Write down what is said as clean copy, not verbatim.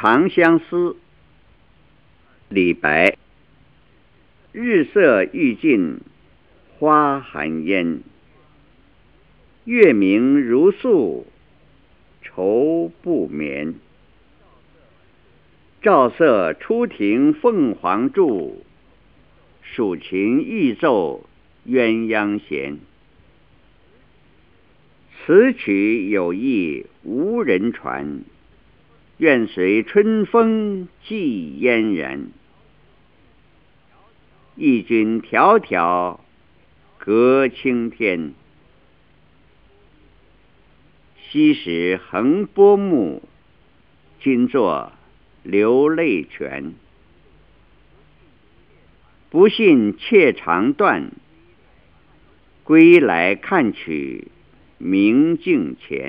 长相思，李白。日色欲尽花含烟，月明如诉愁不眠。照色初停凤凰柱，蜀琴欲奏鸳鸯弦。此曲有意无人传，愿随春风寄嫣然。忆君迢迢隔青天，昔时横波目，今作流泪泉。不信妾长断，归来看取明镜前。